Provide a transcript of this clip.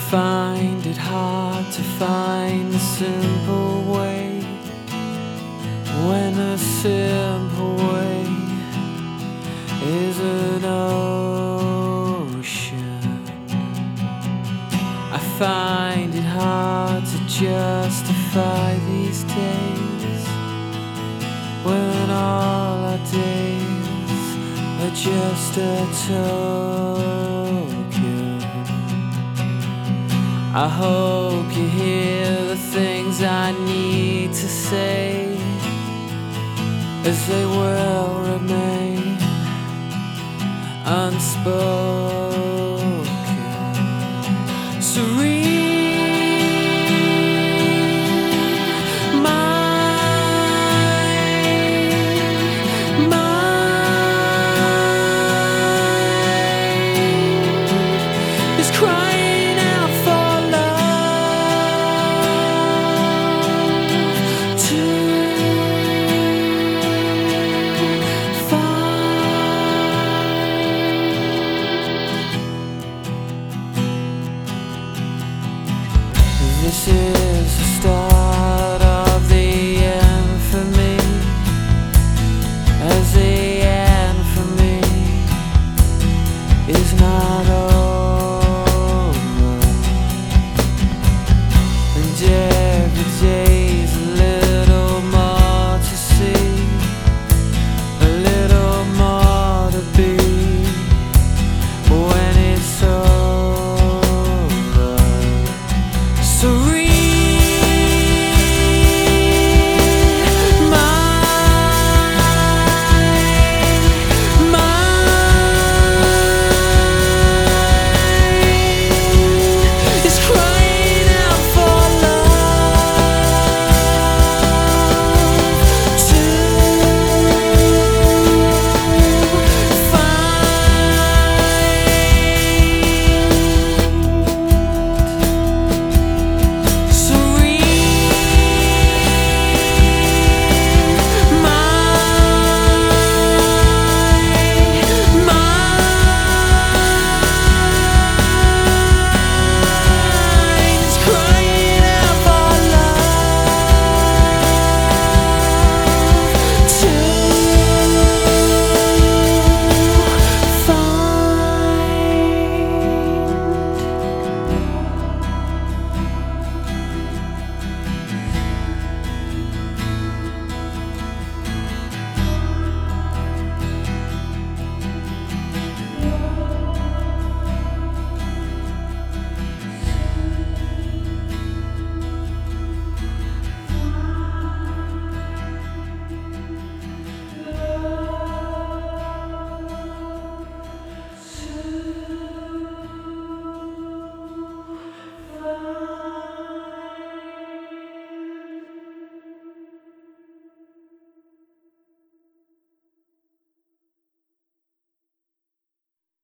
find it hard to find the simple way, when a simple way is an ocean. I find it hard to justify these days, when all our days are just a token. I hope you hear the things I need to say, as they will remain unspoken.